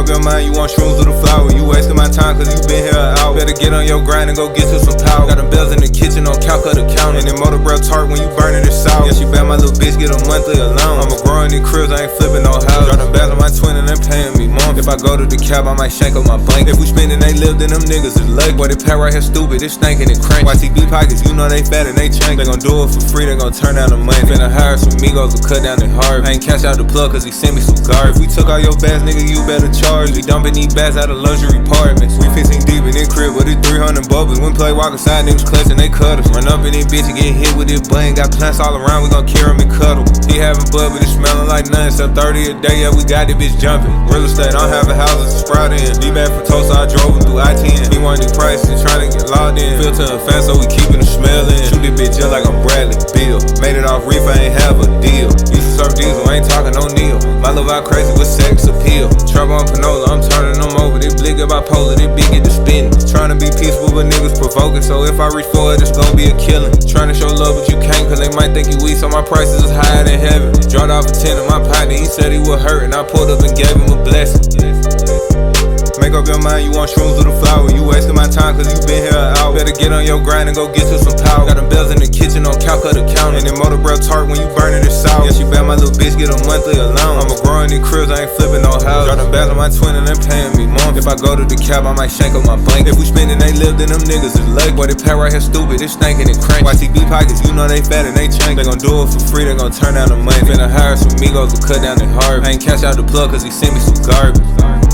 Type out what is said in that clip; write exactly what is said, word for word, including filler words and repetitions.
up your mind, you want shrooms with a flower. You wasting my time cause you been here an hour. Better get on your grind and go get you some power. Got them bells in the kitchen on couch of the counter. And then motor bro tart when you burning it sour. Yeah, she bet my little bitch get a monthly allowance. I'ma grow in these cribs, I ain't flipping no house. Drop them bells on my twin and they paying me month. If I go to the cab, I might shank up my blanket. If we spendin', they live, then them niggas is lucky. Boy, they pack right here stupid, they stinking and crank. Y T B pockets, you know they fat and they chank. They gon' do it for free, they gon' turn down the money. Finna hire some Migos to cut down their heart. I ain't cash out the plug cause he sent me some garbage. If we took all your bags, nigga, you better charge. We dumping these bags out of luxury apartments. We fifteen deep in this crib with it three hundred bubbles. When play walk inside, niggas clutching, they cut us. Run up in this bitch and get hit with this button. Got plants all around, we gon' carry him and cuddle. He having bud, but it smelling like nothing. Except thirty a day, yeah, we got this bitch jumping. Real estate, I don't have a house to sprout in. D-Bag for Tulsa, I drove him through I ten. He wanted the prices, trying to get locked in. Filter and fast, so we keeping the smell in. Shoot this bitch just like I'm Bradley Bill. Made it off reef, I ain't have a deal. Used to surf diesel, I ain't talking no Neil. My love out crazy with sex appeal. Trouble on Panola, I'm turning them over. They blick about polar, they big get to spinning. Trying to be peaceful, but niggas provoking. So if I reach for it, it's gon' be a killing. Trying to show love, but you can't, cause they might think you weak. So my prices is higher than heaven. Dropped off a ten in my partner, he said he would hurt. And I pulled up and gave him a blessing. Make up your mind, you want shrooms with a flower. You wasting my time cause you been here an hour. Better get on your grind and go get you some power. Got them bells in the kitchen on couch of the counter. And then motor bro tart when you burning it sour. Yeah, she bet my little bitch get a monthly allowance. I'ma grow in these cribs, I ain't flipping no house. Drop them bells on my twin and they paying me month. If I go to the cab, I might shank up my blanket. If we spendin', they live, then them niggas is lucky. Boy, they pack right here stupid, they stinking and crank. Y T B pockets, you know they fat and they chank. They gon' do it for free, they gon' turn down the money. Finna hire some Migos to cut down their heart. I ain't cash out the plug cause he sent me some garbage.